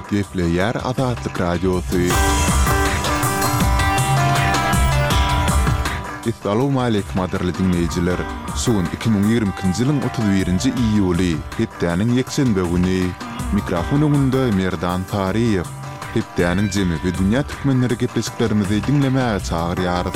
Gepleyer Azatlyk Radiosu. Assalamu alaykum aderli dinleyijiler. Suun 2022-nji ýylyň 31-nji iýuly, hepdeniň ýekşenbe güni. Mikrofon öňünde Merdan Tariýew. Hepdeniň jemy we dünýä türkmenleri gepleşiklerimizi dinlemäge çagyrýarys.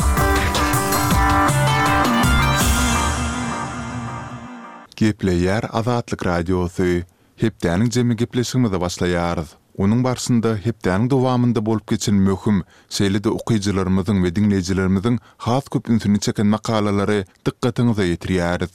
Gepleyer Azatlyk Radiosu. Hepdeniň jemy gepleşigimize başlaýarys. Onun barşynda hepdeniň dowamynda bolup geçen möhüm şeýlede okuýjylarymyzyň we dinleýijilerimizin has köp ünsüni çeken makalalary dikkatiňize ýetirýäris.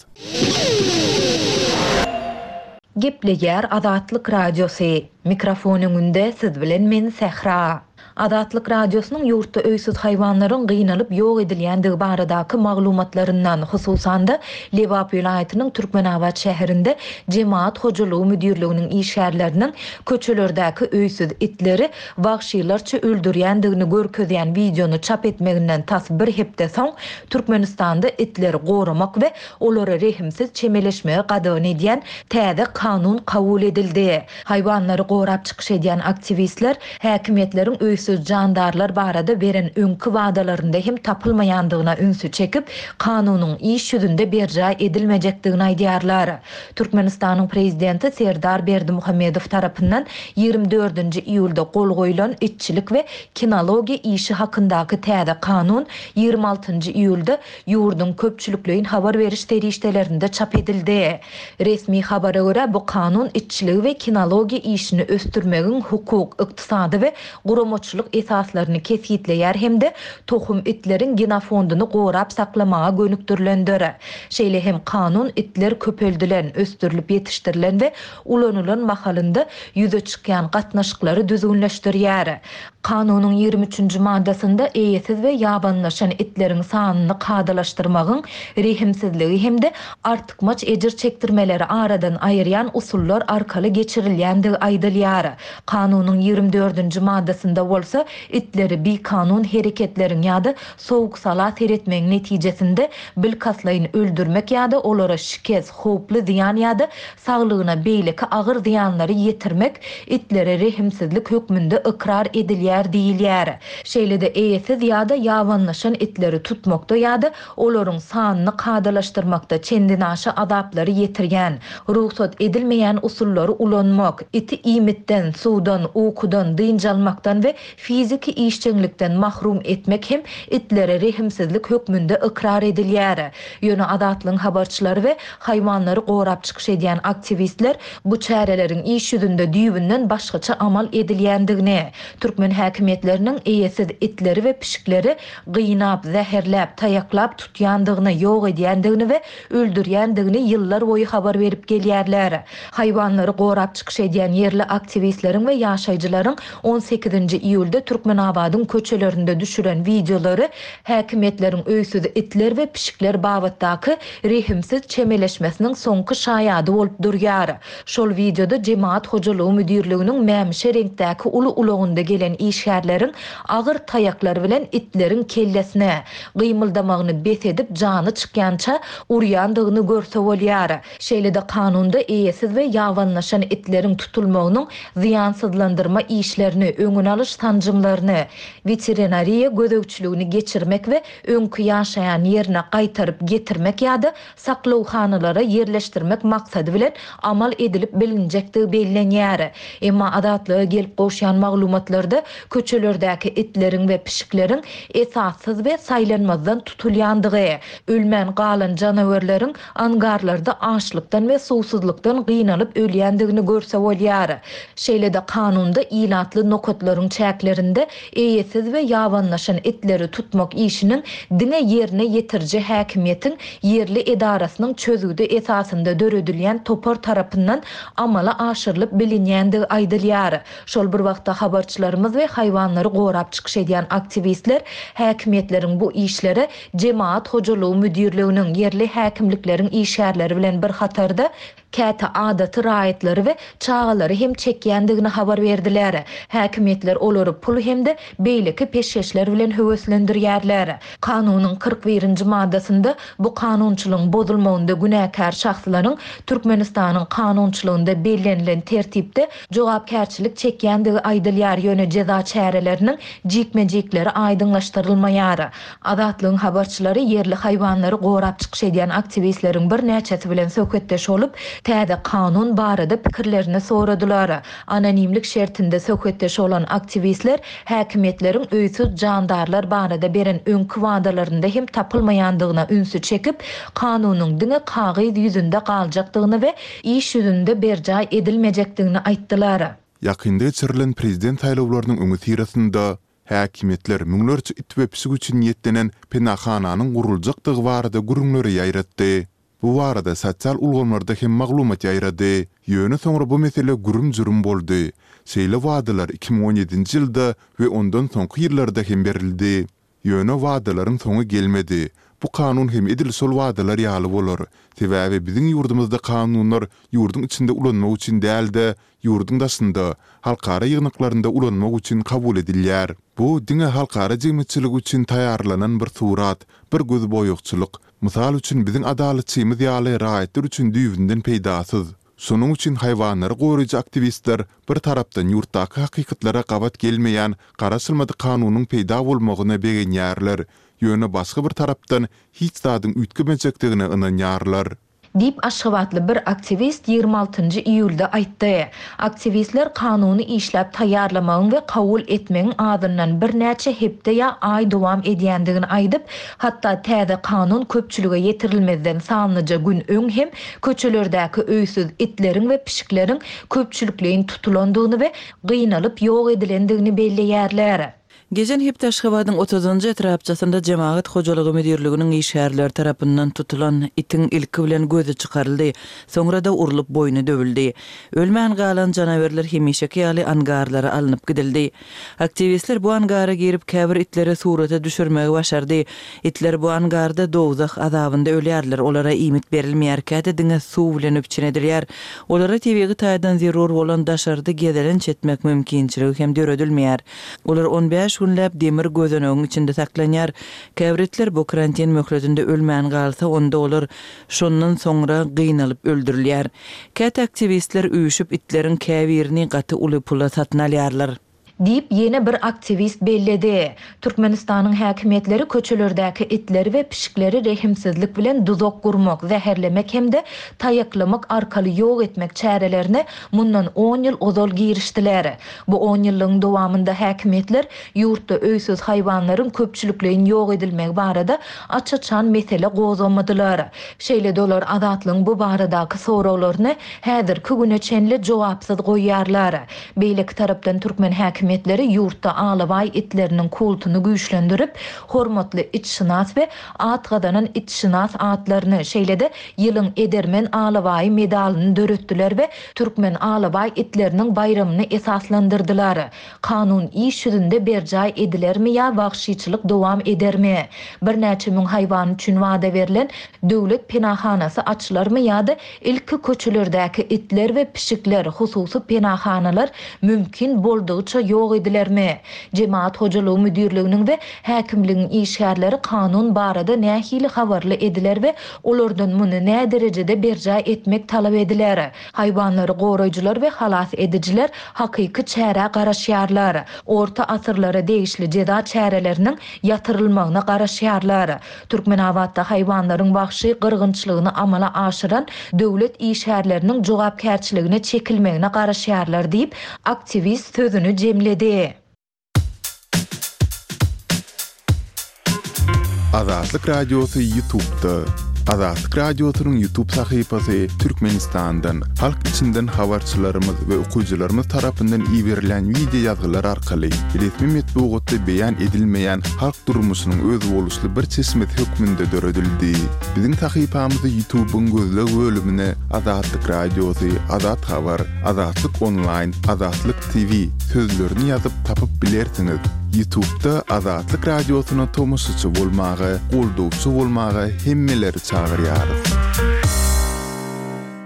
Gepleyer Azatlyk Radiosu. Mikrofon öňünde siz bilen men Sehra. Azatlyk Radiosynyň ýurtda öýsüz haýwanlaryň gynanyp ýok edilýändigi baradaky maglumatlaryndan hususan da Lebap vilayatynyň Türkmenabad şäherinde Jemaat hojalygy müdirliginiň işgärleriniň köçelerdäki öýsüz itleri wagşylarça öldürýändigini görkezýän videonu çap etmeginden tas bir hepde soň Türkmenistanda itleri goramak we olary rehimsiz çemeleşmege gadagyn edýän täze kanun kabul edildi. Haýwanlary gorap çykyş edýän aktivistler häkimetleriň öýsüz jandarlar barada beren öňkü wadalarynda hem tapylmaýandygyna ünsü çekip kanunyň iş ýüzünde berja edilmejekdigini aýdýarlar. Türkmenistanyň prezidenti Serdar Berdimuhammedow tarapyndan 24-nji iýulda gol goýulan itçilik we kinologiýa işi hakyndaky täze kanun 26-njy iýulda ýurdun köpçülikligiň habar beriş terişdelerinde çap edildi. Resmi habara görä bu kanun itçiligi we kinologiýa işini östürmegiň hukuk, ykdysady we guramoçylyk esaslaryny kesgitleýär hemde tohum itleriň genofondunu gorap saklamaga gönükdirilendir. Şeýle hem kanun itler köpeldilen, östürilip ýetişdirilen we ulanylan mahalynda ýüze çykýan gatnaşyklary düzgünleşdirýär. Kanunyň 23-nji maddasynda eýesiz we ýabanlaşan itleriň sanyny kadalaşdyrmagyň rehimsizligi hemde artykmaç ejir çekdirmeleri aradan aýyrýan usullar arkaly geçirilýändigi aýdylýar. Kanunyň 24-nji maddasynda bolsa itleri bir kanun hereketleriň ýa-da sowuk salat eretmegiň netijesinde bilkaslaýyn öldürmek ýa-da olara şikes, howply ziýan ýa-da saglygyna beýleki agyr ziýanlary ýetirmek itlere rehimsizlik hökmünde ikrar edilýär diýilýär. Şeýlede eýesiz ýa-da ýabanlaşan itleri tutmakda ýa-da olaryň sanyny kadalaşdyrmakda çendin aşy adaplary ýetirgen, ruhsat edilmeýän usullary ulanmak, iti iýmitden, suwdan, ukudan, dynjalmakdan we fiziki işçilikden mahrum etmek hem itlere rehimsizlik hökmünde ikrar edilýär. Ýöne adatlyň habarçylary we haýwanlary gorap çykyş edýän aktivistler bu çäreleriň iş ýüzünde düýbünden başgaça amal edilýändigini, türkmen häkimetleriniň eýesiz itleri we pişikleri gynap, zäherläp, taýaklap tutýandygyny, ýok edýändigini we öldürýändigini ýyllar boýu habar berip gelýärler. Haýwanlary gorap çykyş edýän yerli aktivistleriň we ýaşaýjylaryň 18-nji iýulda Türkmenabadyň köçelerinde düşüren videolary häkimetleriň öýsüz itler we pişikler babatdaky rehimsiz çemeleşmesiniň soňky şaýady bolup durýar. Şol videoda Jemaat hojalygy müdirliginiň mämişe reňkdäki uly ulagynda gelen işgärleriň agyr taýaklary bilen itleriň kellesine gymyldamagyny besedip jany çykýança urýandygyny görse bolýar. Şeýlede kanunda eýesiz we ýabanlaşan itleriň tutulmagynyň ziýansızlandyrma işlerini, öňüne alyş tanjymlaryny, veterinariýa gözegçiligini geçirmek we öňkü ýaşaýan ýerine gaýtaryp getirmek ýa-da saklawxanalara ýerleşdirmek maksady bilen amal edilip bilinjektigi bellenýär. Emma adatlyga gelip goşýan maglumatlarda köçelerdäki itleriň we pişikleriň esassız we saýlanmazdan tutulýandygy, ölmän galan janawerleriň angarlarda açlykdan we suwsuzlukdan gynanyp ölýändigini görse bolýar. Şeýlede kanunda ilatly nokatlaryň çäklerinde eýesiz we ýabanlaşan itleri tutmak işiniň dine ýerine ýetirji häkimiýetiň yerli edarasynyň çözüde esasynda döredilýän topar tarapyndan amala aşyrylyp bilinýändigi aýdylýar. Şol bir wagtda habarçylarymyz we haýwanlary gorap çykyş edýän aktivistler häkimetleriň bu işlere Jemaat hojalygy müdirliginiň yerli häkimlikleriň işgärleri bilen bir hatarda käte adaty raýatlary we çağalary hem çekýändigini habar berdiler. Häkimetler olary pul hemde beýleki peşkeşler bilen höweslendirýärler. Kanunyň 41-nji maddasynda bu kanunçylygyň bozulmagynda günäkär şahslaryň Türkmenistanyň kanunçylygynda bellenlen tertipde jogapkärçilik çekýändigi aýdylýar ýöne ceza çäreleriniň jikmejikleri aýdyňlaşdyrylmaýar. Azatlygyň habarçylary yerli haýwanlary gorap çykyş edýän aktivistleriň bir näçesi bilen söhbetdeş bolup, täze kanun barada pikirlerini soradylar. Anonimlik şertinde söhbetdeş olan aktivistler häkimetleriň öýsüz jandarlar barada beren öňkü wadalarynda hem tapylmaýandygyna ünsü çekip, kanunyň diňe kagyz ýüzünde galjakdygyny we iş ýüzünde berjay edilmejekdigini aýtdylar. Yakında geçirilen prezident saýlawlarynyň öňü tirasynda häkimetler müňlerçe itwepsig üçin niýetlenen penahananyň guruljakdygy barada gürüňleri ýaýratdy. Bu barada sosial ulgamlarda hem maglumat ýaýrady. Ýöne soňra bu mesele gürüm-jürüm boldy. Şeýle wadalar 2017-nji ýylda we ondan soňky ýyllarda hem berildi. Ýöne wadalaryň soňy gelmedi. Bu kanun hem edil sol wadalar ýaly bolar. Sebäbi biziň ýurdumyzda kanunlar ýurduň içinde ulanmak üçin däldi, ýurdun daşynda, halkara ýygnaklarynda ulanmak üçin kabul edilýär. Bu diňe halkara jemgyýetçilik üçin taýýarlanan bir surat, bir göz boýukçylyk. Mysal üçin biziň adaletçimiz ýaly raýatlar üçin düýbünden peýdasyz. Şonuň üçin haýwanlary goraýjy aktivistler bir tarapdan ýurtdaky hakykatlara gabat gelmeýän garaşylmady kanunyň peýda bolmagyna begenýärler. Ýöne başga bir tarapdan hiç zadyň üýtgemejekdigine ynanýarlar. Dip Aşgabatly bir aktivist 26-njy iýulda aýtdy. Aktivistler kanuny işläp taýýarlamagyň we kabul etmegiň adyndan bir näçe hepde ýa aý dowam edýändigini aýdyp, hatda täze kanun köpçülüge ýetirilmezden sanlyja gün öň hem köçelerdäki öýsüz itleriň we pişikleriň köpçülükleýin tutulandygyny we gıynalyp ýok edilendigini belleýärler. Gejen hepde Aşgabatyň 30-njy etrapçasynda Jemaat Hojalygy Müdirliginiň işgärleri tarapyndan tutulan itiň ilki bilen gözü çykaryldy. Soňra da urulup boynu döwüldi. Ölmän galan janawerler hemişeki ýaly angarlara alınıp gidildi. Aktivistler bu angara girip käbir itlere surata düşürmegi başardy. Itler bu angarda dowzak azabynda ölýärler. Olara imit berilmeýärkäde diňe suw bilen öpçinedilýär. Olara tebigi taýdan zerur bolan daşardy gedelen çetmek mümkinçiligi hem döredilmeýär. Olar 15 günläp demir gözenögiň içinde saklanýar. Käbritler bu karantin möhletinde ölmän galsa onda olar şondan soňra gıynalyp öldürilýär. Ket aktivistler üýüşüp itleriň käbirini gaty uly pula satyn alýarlar. Dip yeni bir aktivist belledi. Türkmenistanyň häkimetleri köçelerdäki itleri we pişikleri rehimsizlik bilen duzok gurmak, zäherlemek hemde taýaklamak arkaly ýok etmek çärelerini mundan 10 ýyl ozal girişdiler. Bu 10 ýyllyň dowamında häkimetler ýurtda öýsüz haýwanlaryň köpçülükleýin ýok edilmegi barada açyçan mesele gozamadylar. Şeýle dolar azatlygyň bu baradaky sorawlaryny häzirki güne çenli jogapsyz goýýarlar. Beýleki tarapdan Türkmen häkimetleri ýurtda alabay itleriniň kultuny güýçlendirip, hormatly itşinas we atgadanan itşinas atlaryny şeýlede ýylyň edermen alabaý medalyny döretdiler we Türkmen alabay itleriniň bayramyny esaslandyrdylar. Kanun iş ýüzünde berjay edilermi ýa wagşyçylyk dowam edermi? Bir näçe müň haýwan üçin wada berilen döwlet penahanasy açylarmy ýa-da ilki köçelerdäki itler we pişikler hususy penahanalar mümkin boldugyça ýok edilermi? Jemaat Hojalygy Müdirliginiň we häkimligiň işgärleri kanun barada nähili habarly ediler we olardan muny nä derejede berjay etmek talap ediler. Haýwanlary goraýjylar we halas edijiler hakyky çäre garaşýarlar. Orta asyrlara degişli ceza çäreleriniň ýatyrylmagyna garaşýarlar. Türkmenawatda haýwanlaryň wagşy gyrgynçylygyny amala aşyran döwlet işgärleriniň jogapkärçiligine çekilmegine garaşýarlar diýip aktivist sözüni jemledi. Azatlyk Radiosu YouTube'da. Azatlyk Radiosu'nun YouTube sahypasy Türkmenistandan, halk içinden habarçylarymyz we okuwçylarymyz tarapyndan iýerilen video ýazgylar arkaly resmi metbuatda beýan edilmeýän halk durmuşynyň öz boluşly bir çeşmet hökmünde döredildi. Biziň sahypamyzy YouTube'un gözleg bölümine Azatlyk Radiosu, Azat Habar, Azatlyk Online, Azatlyk TV sözlerini ýazyp tapyp bilersiňiz. YouTube'da Azatlyk Radiosu'na tomoşaçy bolmagy, goldowçy bolmagy hemmeleri çağırýarys.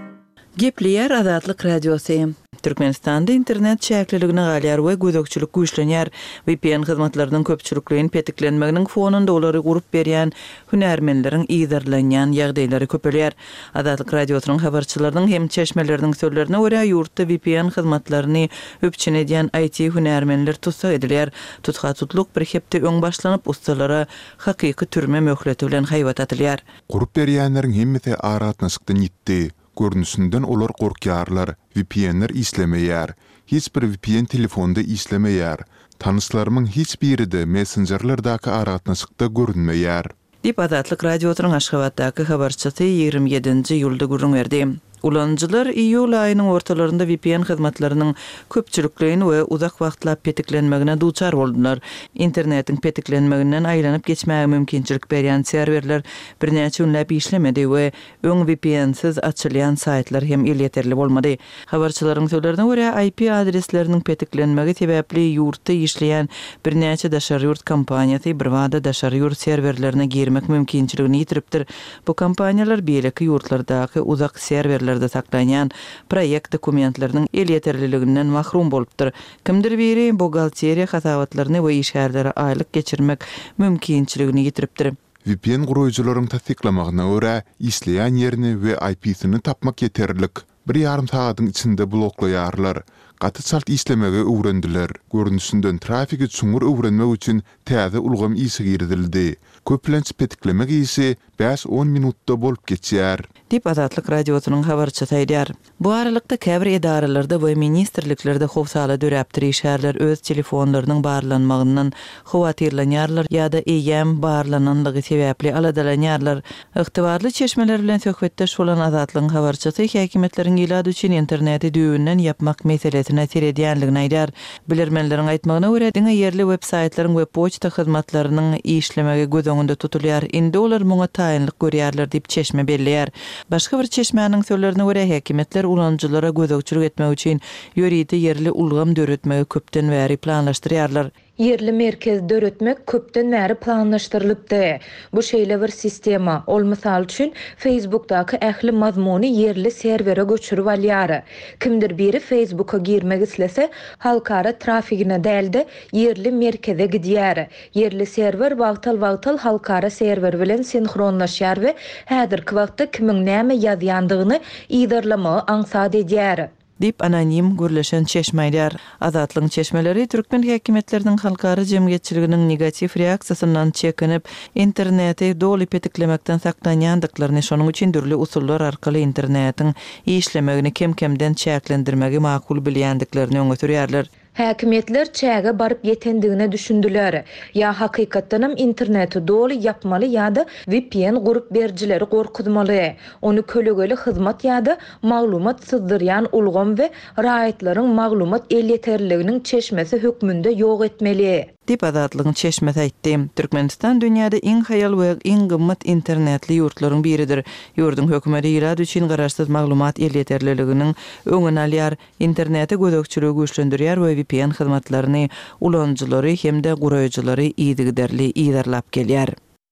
Gepleyer Azatlyk Radiosu. Türkmenistanda internet çäkliligine galýar we gözükçülük güýçlenýär. VPN hyzmatlarynyň köpçülikligini petiklenmeginiň fonunda olary gurup berýän hünärmenleriň ýygyrlanýan ýagdaýlary köpelýär. Azatlyk Radiosynyň habarçylarynyň hem çeşmeleriniň sözlerine görä ýurtda VPN hyzmatlaryny öpçün edýän IT hünärmenler tutsa edilýär. Tutgaçlyk bir hepde öň başlanyp ustalara hakyky türme möhleti bilen haýwat atylýar. Gurup berýänleriň hemmesi aratnaşykdan ýitdi. Görnüşünden olar korkýarlar. VPN'ler islemeýär. Hiç bir VPN telefonda islemeýär. Tanışlarymyň hiç biride Messengerlerdaky aratnaşykda görünmeýär. Dip Azatlyk Radiosynyň Aşgabatdaky habarçysy 27-nji ýylda gurrun berdi. Ulanjylar iýul aýynyň ortalarynda VPN hyzmatlarynyň köpçülikligini we uzak wagtlap petiklenmegine duçar boldular. Internetiň petiklenmeginden aýlanyp geçmäge mümkinçilik berýän serwerler birnäçe günläp işlemedi we öň VPN-siz açylýan saytlar hem ýeterli bolmady. Habarçylaryň sözlerine görä IP adresleriniň petiklenmegi sebäpli ýurtda işleýän birnäçe daşary ýurt kompaniýasy bir wada daşary ýurt serwerlerine girmek mümkinçiligini ýitiripdir. Bu kompaniýalar beýleki ýurtlardaky uzak serwerler saklanýan proýekt dokumentlarynyň ýeterliliginden mahrum bolupdyr. Kimdir biri bugalteriýa hasawatlaryny we işgärlere aýlyk geçirmek mümkinçiligini ýitiripdir. VPN guruýjularyň tasdiklamagyna görä isleýän ýerini we IP-sini tapmak ýeterlik. 1,5 sagatyň içinde bloklaýarlar. Gaty çalt islemege öwrendiler. Görnüşinden trafigi çuňur öwrenmek üçin täze ulgam ýygy girdildi. Köplenç petiklemek ýygy 5-10 minutda bolup geçýär. Dip Azatlyk Radiosynyň habarçysy aýdýar. Bu aralykda käbir edaralarda we ministrliklerde howsala döräpdir işgärler öz telefonlarynyň barlanmagyndan howatyrlanýarlar ýa-da eýem barlananlygy sebäpli aladalanýarlar. Ygtybarly çeşmeler bilen söhbetdeş bolan Azatlyň habarçysy häkimetleriň ilad üçin interneti düýünden yapmak meselesine tiredýänligini aýdýar. Bilermenleriň aýtmagyna görä diňe ýerli websaytlaryň we poçta hyzmatlarynyň işlemegi göz öňünde tutulýar. Indi olar muňa taýynlyk görýärler diýip çeşme belleýär. Başga bir çeşmäniň sözlerine görä häkimetler ulanjylara gözükçülük etmek üçin ýöridi ýerli ulgam döretmegi köpden bäri planlaşdyrýarlar. Yerli merkez döretmek köpden bäri planlaşdyrylypdy. Bu şeýle bir sistema. Ol mysal üçin Facebook'daky ähli mazmuny yerli serwere göçürip alýar. Kimdir biri Facebook'a girmek islese, halkara trafigine däldi yerli merkeze gidýär. Yerli serwer wagtal halkara serwer bilen sinhronlaşýar we häzirki wagtda kimiň näme ýazýandygyny ýygyrlamagy aňsat edýär. Dip anonim gürleşen çeşmeler. Azatlyň çeşmeleri Türkmen häkimetleriniň halkara jemgyýetçiliginiň negativ reaksiýasyndan çekinip interneti doly petiklemekden saklanýandyklaryny şonuň üçin dürli usullar arkaly internetiň işlemegini kemden çäklendirmegi makul bilýändiklerini öňe sürýärler. Häkimetler çäge baryp ýetendigine düşündiler. Ya hakykatdanam interneti doly yapmaly ýa-da VPN gurup berjileri gorkutmaly. Onu kölegeli hyzmat ýa-da maglumat syzdyrýan ulgam we raýatlaryň maglumat ýeterliginiň çeşmesi hökmünde ýok etmeli. Dip Azatlygyň çeşmesi aýtdy. Türkmenistan dünýäde iň haýal we iň gymmat internetli ýurtlaryň biridir. Ýurdun hökümeti ýylad üçin garaşsyz maglumat ýeterliliginiň öňüni alýar, interneti gözükçüligi güýçlendirýär we VPN hyzmatlaryny ulanjylary hem de guraýjylary ýygyderli ýygyrlap gelýär.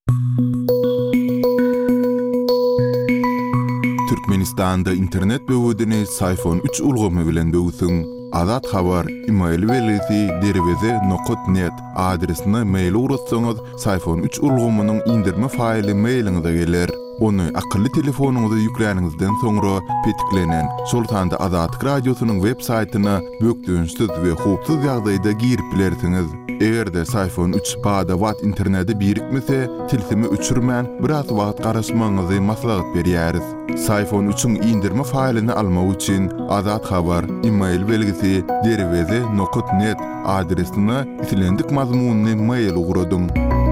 Türkmenistanda internet böwedini iPhone 3 ulgamy bilen böwsün. Azat habar email welisi derweze.net adresine mail uratsaňyz iPhone 3 ulgamynyň indirme faýly mailiňize geler. Onu akıllı telefonuňyza ýüklenigizden soňra petiklenen Sultanda Azatlyk Radiosynyň web saýtyna bökdüňsiz we howpsuz ýagdaýda girip bilersiňiz. Egerde iPhone 3 bada wat interneti birikmese, tilsimi öçürmän biraz wagt garaşmagyňyzy maslahat berýäris. iPhone 3-üň indirme faýlyny almak üçin Azat habar email belgisi derweze.net adresine itilendik mazmunny mail ugradyň.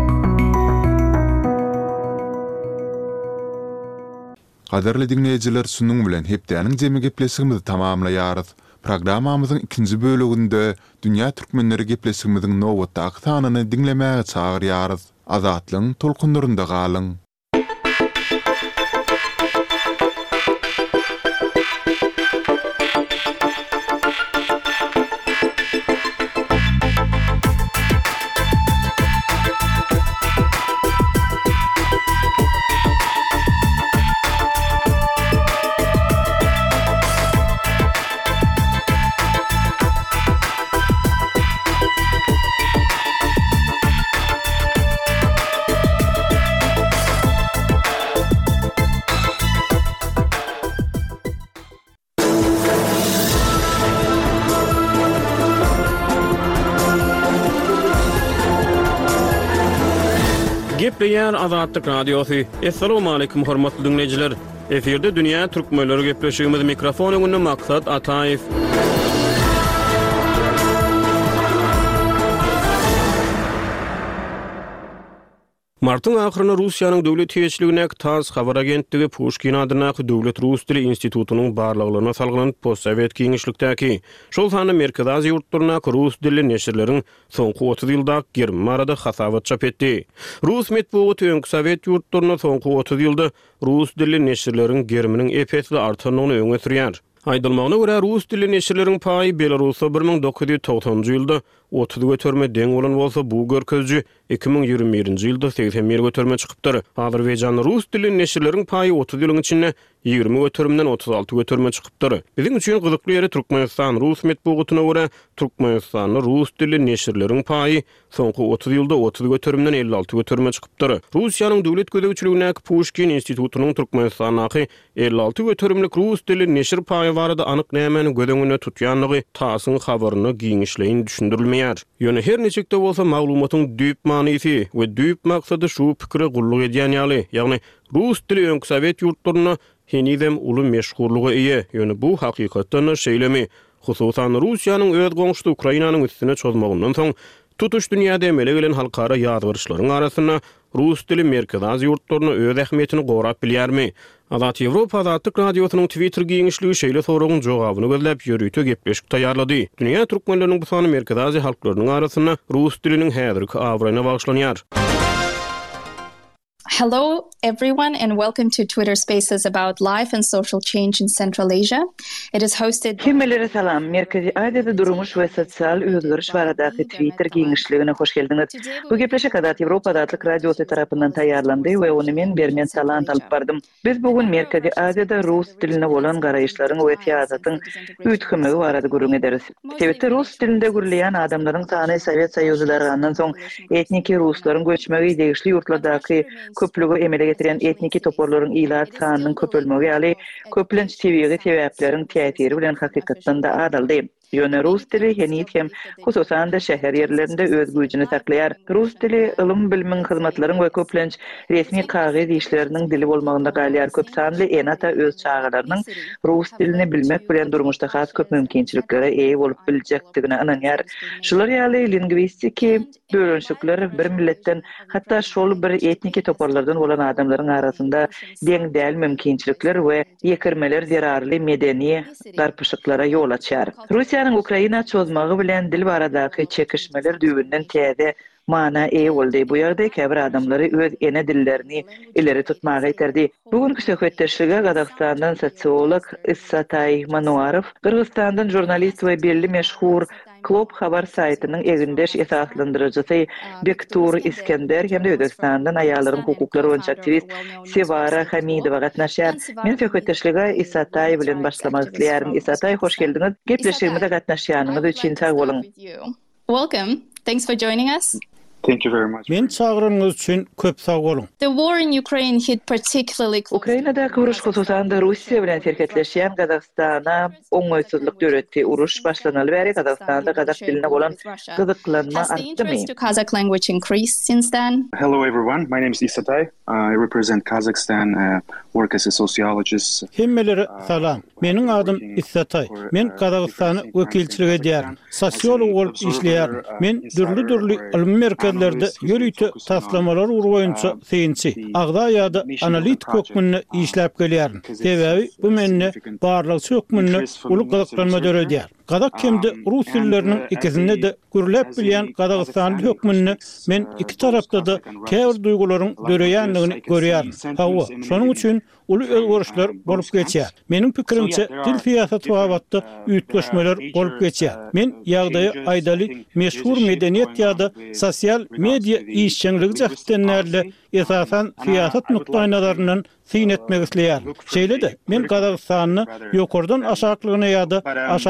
Gaderli dinleyijiler, şunun bilen hepdäniň jemi gepleşigimizi tamamlaýarys. Programmamyzyň ikinji bölüginde dünýä türkmenleri gepleşigimiziň nowatdaky sanyny dinlemäge çagyrýarys. Azatlyň tolkunlarynda galyň. Gepleýär Azatlyk Radiosu. Assalamu alaykum hormatly dinleyijiler. Eferde dünýä türkmenleri gepleşigimiz mikrofonyny maksat Ataýew. Martın ahyrynda Russiýanyň döwlet hiýetçiligine TASS habar agentligi Pushkin adynaky Döwlet Rus dili institutunyň barlygyna salgynyp postsovet giňişlikdäki şol sany Merkez Aziýa ýurtlaryna rus dilli neşirleriň soňky 30 ýylda girme arada hasawat çap etdi. Rus medeniýeti öňki Sowet ýurtlaryna soňky 30 ýylda rus dilli neşirleriň girminiň epetli artanyny öňe sürýär. Aýdylmagyna görä rus dilli neşirleriň paýy Belarusa 1990-njy ýylda 30 götürme deň bolan bolsa bu görkezji 2021-nji ýylda 81 götürme çykypdyr. Azerbaýjanyň rus dilli neşirleriň paýy 30 ýylyň içinde 20 götürmeden 36 götürme çykypdyr. Biziň üçin gyzykly ýeri Türkmenistan Rus medeniýetyne görä Türkmenistanyň rus dilli neşirleriň paýy soňky 30 ýylda 30 götürmeden 56 götürme çykypdyr. Russiýanyň döwlet gödäwçiligine Pushkin institutunyň Türkmenistanaky 56 götürümlik rus dilli neşir paýy barada anyk nämeni gödeňine tutýanlygy TASS-yň habaryny giňişleýin düşündirilmeýär. Ýöne her neçikde bolsa maglumatyň düýp manysy we düýp maksady şu pikire gulluk edýän ýaly, ýagny rus dili öňki Sowet ýurtlaryna henizem uly meşhurlugy eýe. Ýöne bu hakykatdan şeýlemi, hususan Russiýanyň öz goňşy Ukrainanyň üstüne çozmagyndan soň tutuş dünýäde emele gelen halkara ýazgyrçylaryň arasyna rus dili Merkez Aziýa ýurtlaryna öz ähmiýetini gorap bilýärmi? Azat Ýewropa Azatlyk Radiosynyň Twitter giňişligi şeýle soragyň jogabyny gözläp ýörüýte gepleşik taýýarlady. Dünýä türkmenläriniň bu sany Merkez Aziýa halklarynyň arasyna rus diliniň häzirki awraýyna bagşlanýar. Hello, everyone, and welcome to Twitter Spaces about life and social change in Central Asia. It is hosted... Kimmelere salam. Merkezi Aziýada durmuş we sosial özgürüş baradaky Twitter giňişligine hoş geldiňiz. Bu gepleşik Azat Ýewropa Azatlyk Radiosy tarapyndan taýýarlandy we ony men bermen salant alyp bardym. Biz bugün Merkezi Aziýada rus diline bolan garaýyşlaryň we siýasatyň üýtgemegi barada gurrun ederiz. Sebäpde rus dilinde gürleýän adamlaryň sany Sowet Soýuzylaryndan soň etniki ruslaryň göçmegi degişli ýurtlardaky köplügi emele getiren etniki toporlaryň ýylat sanynyň köpelmegi ýaly köplenç sebäbi sebäpleriň täsiri bilen hakykatdan da adaldy. Ýöne rus dili henit hem hususan da şäher ýerlerinde öz güýjüni saklaýar. Rus dili ilm bilimiň hyzmatlaryň we köplenç resmi kagyd işleriniň dili bolmagyna galýar. Köp sanly enata öz çağalarynyň rus dilini bilmek bilen durmuşda has köp mümkinçiliklere eýe bolup biljekdigine inanýar. Şular ýaly lingwistiki bölünşikler bir milletden hatda şol bir etniki toporlardan bolan adamlaryň arasynda deň däl mümkinçilikler we ýekirmeler zerarly medeni garpyşyklara ýol açar. Russiýanyň Ukraina çözmegi bilen dil baradaky çekişmeler düýbünden täze mana eýe boldy. Bu ýerde käbir adamlary öz ene dillerini ileri tutmagy ýeterdi. Bugünkü söhbetdeşlige Gazakstandan sosiolog Issatay Manuarov, Kyrgyzstandan jurnalist we belli meşhur Klop habar saýtynyň egindeş esaslandyrjysy Bektur İskender hem de Özbekistandan aýallaryň hukuklary boýunça aktivist Sevara Hamidowa gatnaşýar. Men söhbetdeşlige Issatay bilen başlamak isleýärim. Issatay, hoş geldiňiz. Gepleşigimizde gatnaşýanyňyz üçin sag bolun. Welcome. Thanks for joining us. Thank you very much. Men çağırýanyňyz üçin köp sag bolun. The war in Ukraine hit particularly close. Ukrainada uruş hususan da Russiýa bilen serketleşýän Gazakstana oňoýsuzlyk döretdi. Uruş başlanaly bäri Gazakstanda gazak diline bolan gyzyklanma Has the artdy. interest to Kazakh language increased since then? Hello everyone, my name is Issatay. I represent Kazakhstan, work as a sociologist. Hemmelere salam. Meniň adym Issatay. Men Kazakstany wekilçilik edýär. Sosiolog bolup işleýär. Men dürli ilmi merkezlerde ýörüýte taslamalar urgoýunça seýinçi. Agda ýa-da analitik hökmünde işläp gelýär. Sebäbi bu menne barlyk hökmünde uly gyzyklanma döredýär. Kazak kemde rus dilleriniň ikisinde de gürläp bilýän Kazakstanyň hökmünde men iki tarapda da käbir duýgularyň döreýänligini görýär. Hawa, şonuň üçin uly özgörüşler bolup geçýär. Meniň pikirimçe dil siýasaty babatda üýtgeşmeler bolup geçýär. Men ýagdaýy aýdaly meşhur medeniýet ýa-da sosial media işçiligi jahtenlerle esasan siýasat nukdaýnalaryndan syn etmek isleýär. Şeýle-de men Kazakstanyň ýokardan aşaklygyna ýa-da aşakdan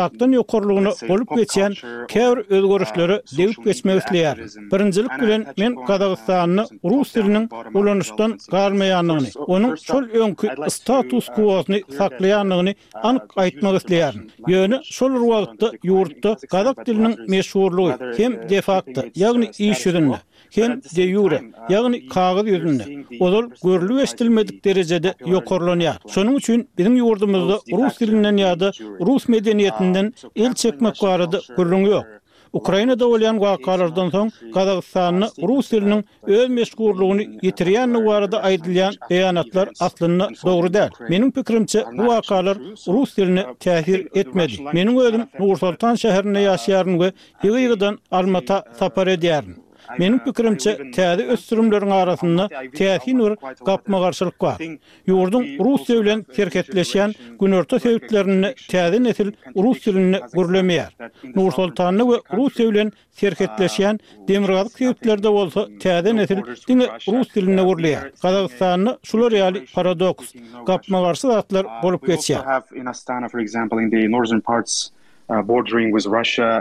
yokorlugyny bolup geçen käbir özgörüşleri dewip geçmek isleýär. Birinjilik bilen men Kazakstanyny rus diliniň ulanışdan garmaýanlygyny, onuň şol öňkü status quo'syny saklaýanlygyny anyk aýtmak isleýär. Ýöne şol wagtda ýurtda kazak diliniň meşhurlugy hem de facto, ýagny iş ýüzünde, hem de jure, ýagny kagazy ýüzünde, ol görülip eşdilmedik derejede ýokarlanýar. Şonuň üçin bizim ýurdumyzda rus dilinden ýa-da rus medeniýetinden el çekmek barada gürlüň ýok. Ukrainada bolýan wakalardan soň Kazakstanyny rus diliniň öz meşgurlugyny ýitirýän barada aýdylýan beýanatlar aslynda dogry däl. Meniň pikirimçe bu wakalar rus diline täsir etmedi. Meniň özüm Nur-Sultan şäherinde ýaşaýarym we ýygy-ýygydan Almata sapar edýärdim. Meniň pikirimçe täze ösdürümleriň arasynda täsin bir gapma garşylyk bar. Ýurdun rus dili bilen serketleşýän günorta sebäplerini täze nesil rus dilini gürlemeýär. Nur-Sultany we rus dili bilen serketleşýän demirgazyk sebäplerde bolsa täze nesil diňe rus diline gürleýär. Kazakstanyny şular ýaly paradoks, gapma garşy zatlar bolup geçýär. In Astana, for example, in the northern parts bordering with Russia,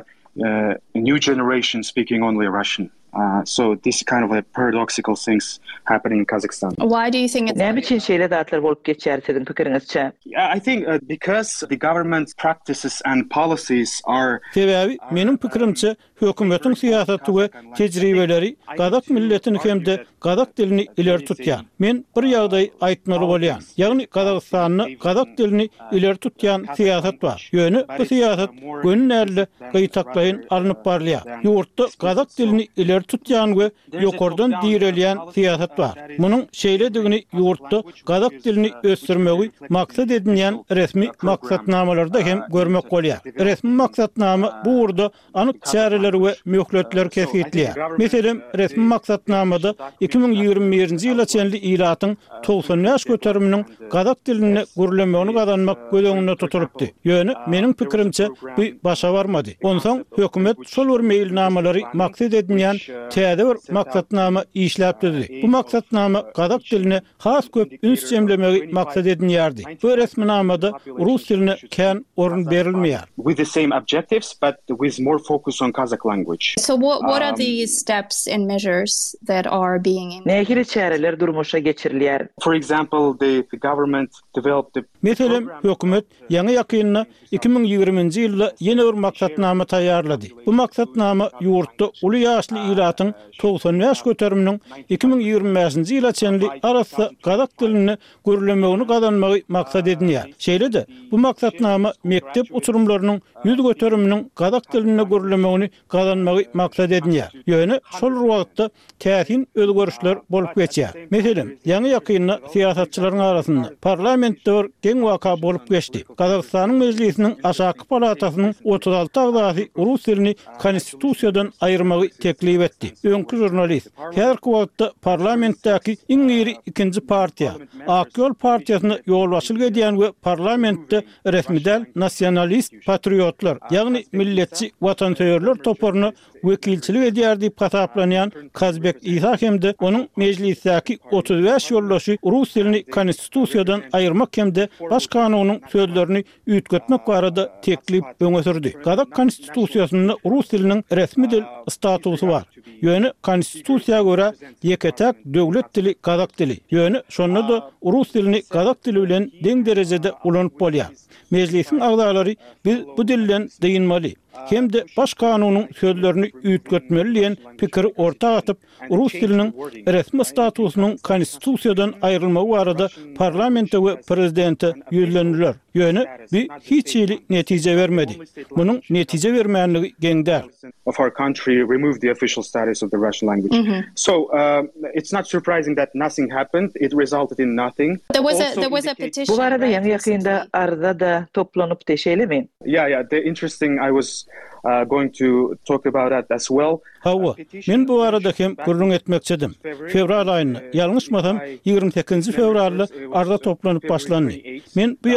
a new generation speaking only Russian. So this kind of paradoxical things happening in Kazakhstan. Why do you think it's Näme üçin şeýle zatlar bolup geçýär sizin pikiriňizçe? I think because the government practices and policies are Sebebi meniň pikirimçe hökümetiň siýasaty we tejribeleri Kazak milletini hem de Kazak dilini ileri tutýar. Men bir ýagdaý aýtmaly bolýan. Ýagny Kazakstanyny Kazak dilini ileri tutýan siýasat bar. Ýöne bu siýasat gönüllärli gaýtaklaýyn alınıp barlýar. Ýurtda Kazak dilini ileri tutýan we ýokardan diýrelýän siýasat bar. Munyň şeýledigini ýurtda Kazak dilini ösdürmegi maksat edilýän resmi maksatnamalarda hem görmek bolýar. Resmi maksatnama bu urda anyk çäreler we möhletler kesýetler. Meselem resmi maksatnamada 2021-nji ýyla çenli ýylatyň 90 ýaş göteriminiň Kazak dilini gürlemegini gazanmak gözeňinde tutulypdy. Ýöne meniň pikirimçe bu başa barmady. Onsoň hökümet şol bir meýilnamalary maksat edilýän täze bir maksatnama işläpdi. Bu maksatnama Kazak diline has köp üns jemlemegi maksat edilýärdi. Bu resminamada rus diline kän orun berilmeýär. with the same objectives but with more focus on Kazakh language. So what are these steps and measures that are being Nähili çäreler durmuşa geçirilýär? For example, the government developed the Meselem hökümet ýa-ni ýakynna 2020-nji ýylda ýene bir maksatnama taýýarlady. Bu maksatnama ýurtda uly ýaşly ýylatyň 90 ýaş göteriminiň 2025-nji ýyla çenli arasynda Kazak dilini gürlemegini gazanmagy maksat edilýär. Şeýle-de bu maksatnama mektep uçurumlarynyň 100 göteriminiň Kazak dilini gürlemegini gazanmagy maksat edilýär. Ýöne şol wagtda täsin özgörüşler bolup geçýär. Meselem, ýa-ni ýakynna siýasatçylaryň arasynda parlamentde bir geň waka bolup geçdi. Kazakstanyň mejlisiniň aşaky palatasynyň 36 agzasy rus dilini konstitusiýadan aýyrmagy teklip etdi. Öňkü jurnalist, her wagtda parlamentdäki iň iri ikinji partiýa, Akyol partiýasyna ýolbaşçylyk edýän we parlamentde resmidel nasionalist patriotlar, ýagny milletçi watansewerler toparyny wekilçilik edýär diýip hasaplanýan Kazbek İsa hemde onuň mejlisdäki 35 ýoldaşy rus dilini konstitusiýadan aýyrmak hemde baş kanunyň sözlerini üýtgetmek barada teklip öňe sürdi. Kazak konstitusiýasynda rus diliniň resmi dil statusy bar. Ýöne konstitusiýaga görä ýeketek döwlet dili Kazak dili. Ýöne şonda da rus dilini Kazak dili bilen deň derejede ulanyp bolýar. Mejlisiň agzalary biz bu dilden diýinmeli. Hem de baş kanunyň sözlerini üýtgetmeli diýen pikiri ortak atyp rus diliniň resmi statusynyň konstitusiýadan aýrylmagy barada parlamente we prezidente ýüzlendiler. Ýöne bu hiç ýyly netije bermedi. Munyň netije bermänligi geňdär. Of our country removed the official status of the Russian language. So it's not surprising that nothing happened. It resulted in nothing. There was a petition. Bu barada ýa-ni ýakynda arda da toplanyp deşeylemi? Yeah, the interesting I was going to talk about that as well. Hawa, men bu arada hem gurrun etmekçedim. Fevral aýyny, ýalňyşmasam 28-nji fevralda arda toplanyp başlandy. Men bu ýagdaýy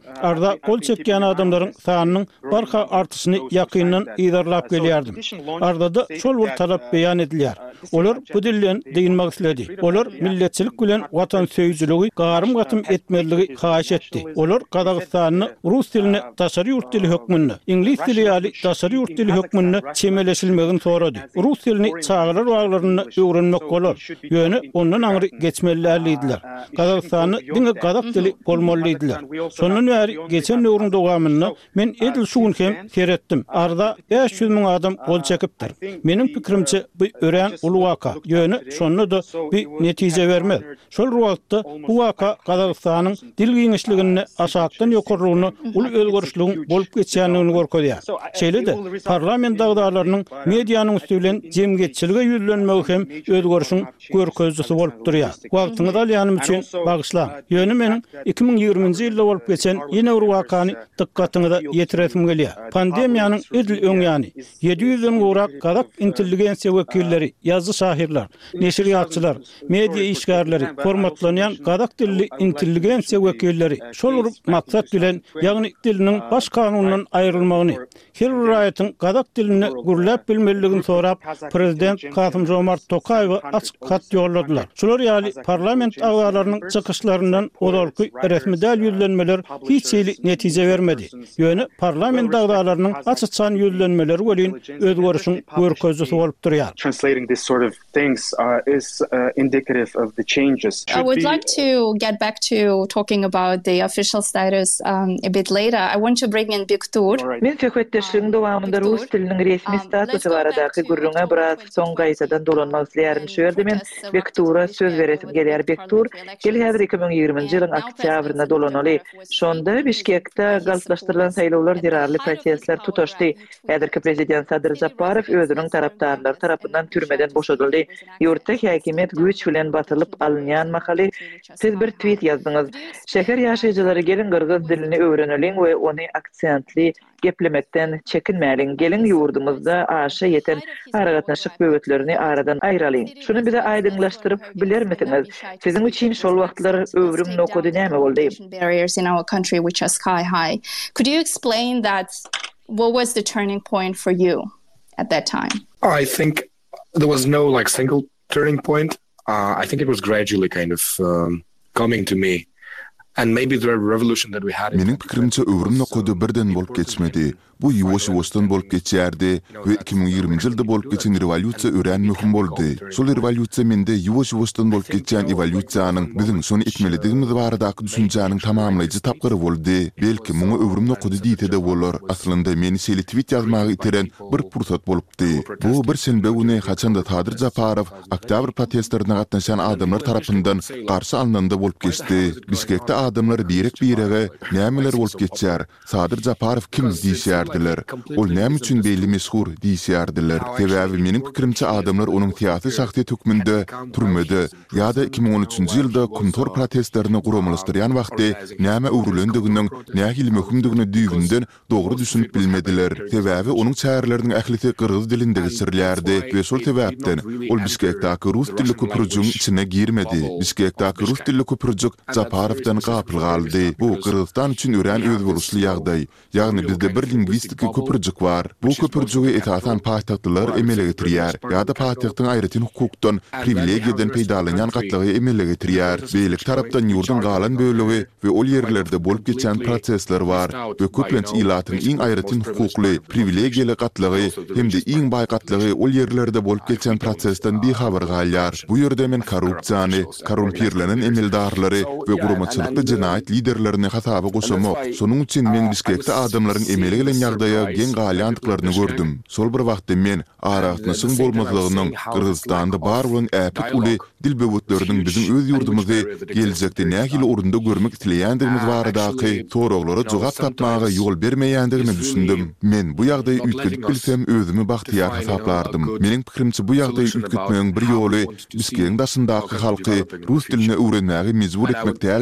arda kol çekýän adamlaryň sanynyň barha artyşyny ýakyndan ýerlap gelýärdim. Ardada şol bir talap beýan edilýär. Olar bu dilden diýilmek istedi. Olar milletçilik bilen watan söýüjüligi garym-gatym etmeligi haýyş etdi. Olar Kazakstanyny rus dilini taşary ýurt dili hökmünde, ingliz dili ýaly taşary ýurt dili hökmünde çemeleşilmegini sorady. Rus dilini çağlar waglaryny öwrenmek bolar. Ýöne ondan aňry geçmelidirler. Kazakstanyny diňe kazak dili bolmalydylar. Şondan bäri geçen öwrüň dowamyny men edil şuň hem seretdim. Arda 500 000 adam gol çekipdir. Mening pikirimçe bu ören ulu waka. Ýöne şonda da bir netije bermez. Şol wagtda bu waka Kazakstanyň dil giňişligini aşakdan ýokarlygyny ulu özgörüşligiň bolup geçýändigini görkezýär. Şeýle-de parlament dagdalarynyň mediýanyň üstünden jemgyýetçilige ýüzlenmegi hem özgörüşiň görkezlisi bolup durýar. Wagtyňyz alýanym üçin bagyşlan. Ýöne mening 2020-nji ýylda bolup geçen ýene bir wakany dikkatyňyza ýetiresim gelýär. Pandemiýanyň edil öňýany 700-den gorak Kazak intelligensiýa wekilleri, ýazgy şahirler, neşriýatçylar, media işgärleri, formatlanýan Kazak dilli intelligensiýa wekilleri şol maksat bilen ýagny diliniň baş kanunundan aýrylmagyny, her bir raýatyň Kazak dilini gürläp bilmeligini sorap prezident Kasym-Jomart Tokaýewa açyk kat ýolladylar. Şolar ýaly parlament agzalarynyň çykyşlaryndan olarky resmi däl ýüzlenmeler hiç ýyly netije bermedi. Ýöne parlament agzalarynyň açyçan ýüzlenmeleri welin özgörüşiň görkezlisi bolup durýar. Translating this sort of things is indicative of the changes. I would like to get back to talking about the official status a bit later. I want to bring in Bektur. Men söhbetleşigiň dowamında rus diliniň resmi statusy baradaky gurruna biraz soň gaýsadan dolanmak isleýärim. Şöyle men Bektura söz beresim gelýär. Bektur gel häzir 2020-nji ýylyň oktýabryna dolanaly. Şonda Bişkekde galtlaşdyrylan saýlawlar zirarly prosesler tutaşdy. Häzirki prezident Sadyr Japarow özüniň tarapdarlary tarapyndan türmeden boşadyldy. Ýurtda häkimet güç bilen batylyp alynýan mahaly siz bir tweet ýazdyňyz. Şäher ýaşaýjylary gelin gyrgyz dilini öwreneliň we ony aksentli geplemekden çekinmäliň. Gelin ýurdumyzda aşa ýeten aragatnaşyk böwetlerini aradan aýralyň. Şunu bize aýdynlaşdyryp bilermisiňiz? Siziň üçin şol wagtlar öwrüm nokudy näme boldy? Barriers in our country which are sky high. Could you explain that? What was the turning point for you at that time? I think there was no single turning point. I think it was gradually kind of coming to me. And maybe the revolution that we had. Mening pikirimçe öwrüm nokudy birden bolup geçmedi. Bu ýuwaş-ýuwaşdan bolup geçýärdi we 2020-nji ýylda bolup geçen rewolýusiýa ören möhüm boldy. Şol rewolýusiýa mende ýuwaş-ýuwaşdan bolup geçen evolýusiýanyň biziň şonu etmelidigimiz baradaky düşünjäniň tamamlaýjy tapgyry boldy. Belki muňa öwrüm nokudy diýte-de bolar. Aslynda meni şeýle tweet ýazmagy iteren bir pursat bolupdy. Bu bir şenbe güni haçanda Sadyr Japarow oktýabr protestlerine gatnaşan adamlar tarapyndan garşy alnanda bolup geçdi. Bişkekde adamlar direk birege nämeler bolup geçýär? Sadyr Japarow kim diýýär? Ol näme üçin belli meşhur diýýärdiler. Sebäbi meniň pikirimçe adamlar onuň tiýatry şahsiýet hükmünde turmady ýa-da 2013-nji ýylda kontor protestlerini guramalaşdyrýan wagtda näme öwrülendiginiň, nähili möhümdigini düýbünden dogry düşünüp bilmediler. Sebäbi onuň çäherleriniň ählisi kyrgyz dilinde geçirilýärdi we şol sebäpden ol Bişkekdäki rus dilli köprüjüň içine girmedi. Bişkekdäki rus dilli köprüjük Japarowdan gapyl galdy. Bu Kyrgyzstan üçin ören özgürlükli ýagdaý. Ýagny bizde bir lingwistik köprüjük bar. Bu köprüjüge etasan paýtagtlar emele getirýär. Ýa-da paýtagtyň aýratyn hukukdan, privilegiýadan peýdalanýan gatlygy emele getirýär. Beýlik tarapdan ýurdun galan bölegi we ol ýerlerde bolup geçen prosesler bar. We köplenç ilatyň iň aýratyn hukukly, privilegiýaly gatlygy hemde iň baý gatlygy ol ýerlerde bolup geçen prosesden bihabar galýar. Bu ýerde men korrupsiýany, korrumpirlenen emeldarlary we guramaçylykda jenaýat liderlerini hasaby goşamak. Şonuň üçin men Bişkekde adamlaryň emele gelen ýagdaýa gen galýandyklaryny gördüm. Şol bir wagtda men aragatnaşyň bolmazlygynyň Kyrgyzstanda bar bolan äpit uly dil böwetleriniň biziň öz ýurdumyzda geljekde nähili orunda görmek isleýändigimiz baradaky soraglara jogap tapmagy ýol bermeýändigini düşündüm. Men bu ýagdaýy üýtgüp bilsem özümi bagtyýar hesaplardım. Meniň pikirimçe bu ýagdaýy üýtgüpmegiň bir ýoly Bişkekiň daşyndaky halky rus dilini öwrenmäge mejbur etmek däldi.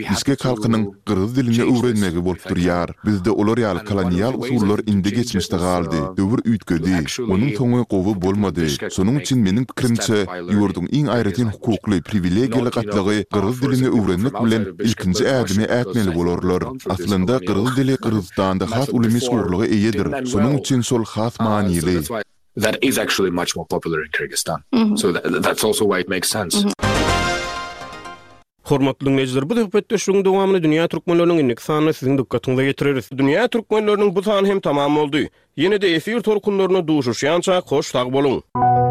Biske halkynyň Kyrgyz dilini öwrenmegi bolup durýar. Bizde olar ýaly kolonial usullar indi geçmişde galdy. Döwür üýtgedi. Onuň soňy gowy bolmady. Şonuň üçin meniň pikirimçe ýurduň iň aýratyn hukukly privilegiýali gatlygy Kyrgyz dilini öwrenmek bilen ilkinji ädimi ätmeli bolarlar. Aslynda Kyrgyz dili Kyrgyzstanda has ulymy urlugy eýedir. Şonuň üçin şol has manyly. That is actually much more popular in Kyrgyzstan. So that's also why it makes sense. Hormatly dinleyijiler, bu söhbetdeşligiň dowamyny dünýä türkmenläriniň inlik sanyny siziň dikkatiňize getiririz. Dünýä türkmenläriniň bu sany hem tamam boldy. Ýene-de efir torkunlaryna duşuşýança hoş sag boluň.